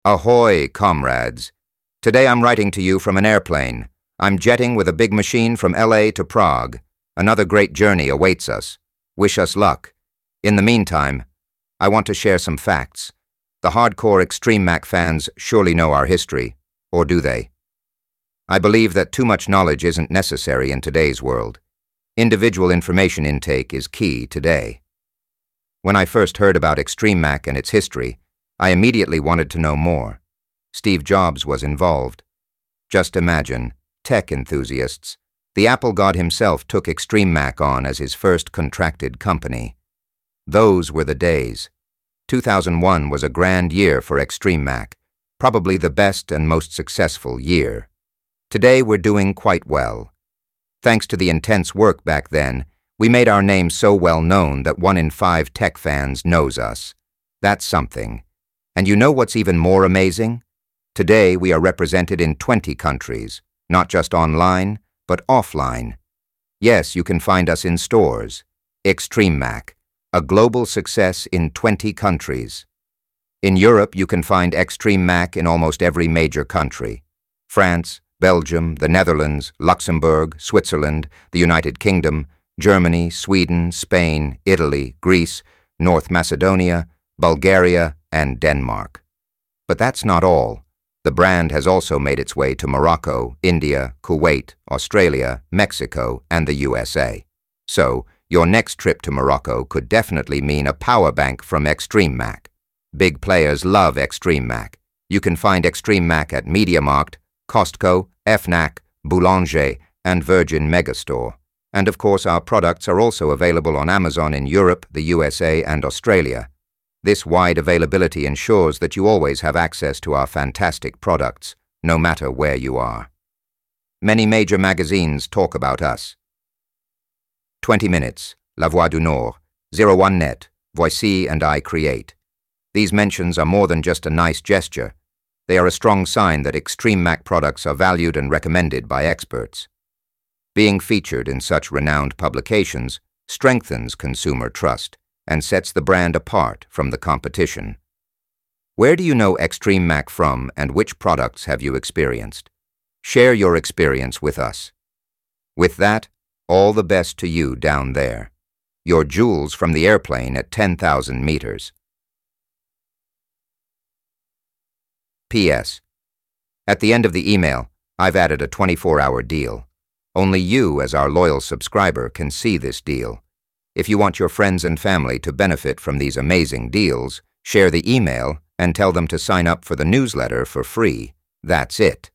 Ahoy, comrades. Today I'm writing to you from an airplane. I'm jetting with a big machine from LA to Prague. Another great journey awaits us. Wish us luck. In the meantime, I want to share some facts. The hardcore Extreme Mac fans surely know our history, or do they? I believe that too much knowledge isn't necessary in today's world. Individual information intake is key today. When I first heard about Extreme Mac and its history, I immediately wanted to know more. Steve Jobs was involved. Just imagine, tech enthusiasts, the Apple god himself took Extreme Mac on as his first contracted company. Those were the days. 2001 was a grand year for Extreme Mac, probably the best and most successful year. Today we're doing quite well. Thanks to the intense work back then, we made our name so well known that 1 in 5 tech fans knows us. That's something. And you know what's even more amazing? Today we are represented in 20 countries, not just online, but offline. Yes, you can find us in stores. Extreme Mac, a global success in 20 countries. In Europe, you can find Extreme Mac in almost every major country. France, Belgium, the Netherlands, Luxembourg, Switzerland, the United Kingdom, Germany, Sweden, Spain, Italy, Greece, North Macedonia, Bulgaria, and Denmark. But that's not all. The brand has also made its way to Morocco, India, Kuwait, Australia, Mexico, and the USA. So, your next trip to Morocco could definitely mean a power bank from Extreme Mac. Big players love Extreme Mac. You can find Extreme Mac at MediaMarkt, Costco, Fnac, Boulanger, and Virgin Megastore. And of course, our products are also available on Amazon in Europe, the USA, and Australia. This wide availability ensures that you always have access to our fantastic products, no matter where you are. Many major magazines talk about us. 20 Minutes, La Voix du Nord, 01net, Voici and I Create. These mentions are more than just a nice gesture. They are a strong sign that Extreme Mac products are valued and recommended by experts. Being featured in such renowned publications strengthens consumer trust and sets the brand apart from the competition. Where do you know Extreme Mac from, and which products have you experienced? Share your experience with us. With that, all the best to you down there. Your jewels from the airplane at 10,000 meters. P.S. At the end of the email, I've added a 24-hour deal. Only you, as our loyal subscriber, can see this deal. If you want your friends and family to benefit from these amazing deals, share the email and tell them to sign up for the newsletter for free. That's it.